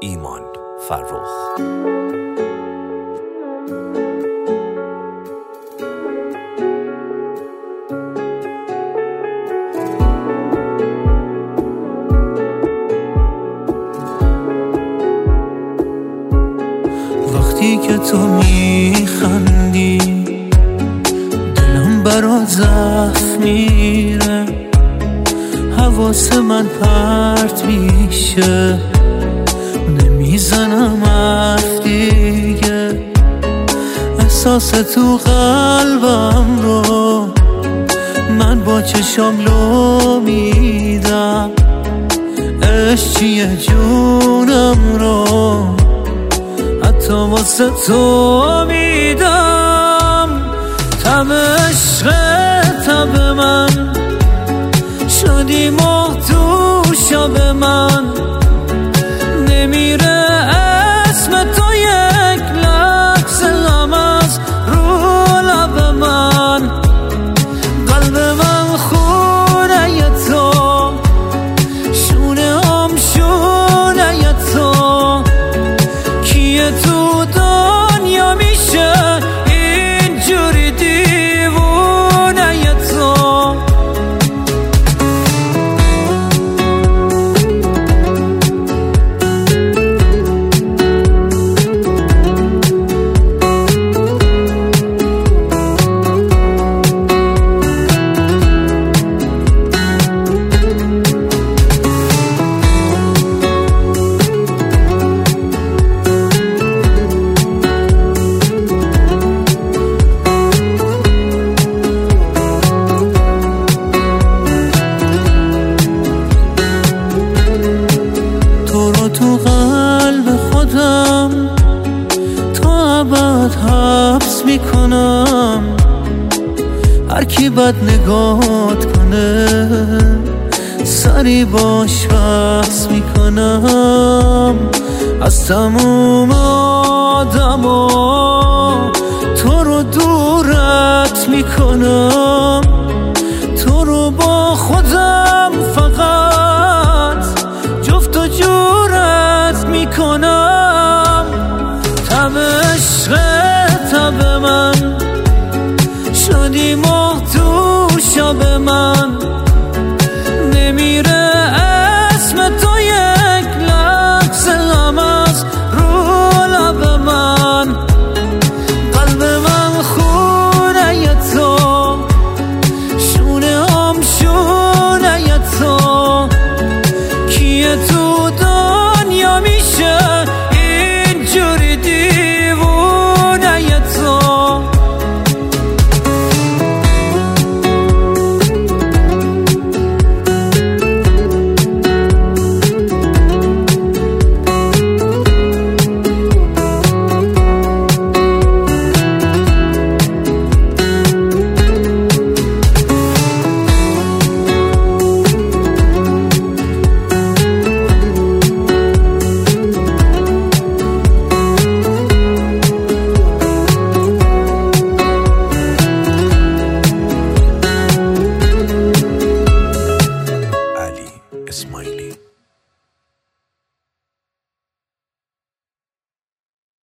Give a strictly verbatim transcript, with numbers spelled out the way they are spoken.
ایمان فرخ. وقتی که تو میخندی دلم برات ضعف میره، حواس من پرت میشه، نمیزنم حرف دیگه. احساس تو قلبم رو من با چشام لو میدم، عشق چیه جونم رو حتی واسه تو میدم. تب عشق تب من شدی ماه تو شب من، نمیره اسم تو یک لحظه هم از رو لب من. قلب من خونه تو، شونه هم شونه تو، کیه تو دنیا میشه اینجوری دیوونه تو. تو قلب خودم تا ابد حبس میکنم، هر کی بد نگات کنه سری باش بحث میکنم. از تموم آدما تو رو دورت میکنم، تو رو با خودم فقط جفت و جورت میکنم. تب عشق تب من شدی ماه تو شب من، نمیره اسم تو یک لحظه هم از رو لب من. قلب من خونه تو، شونه هم شونه تو، کیه تو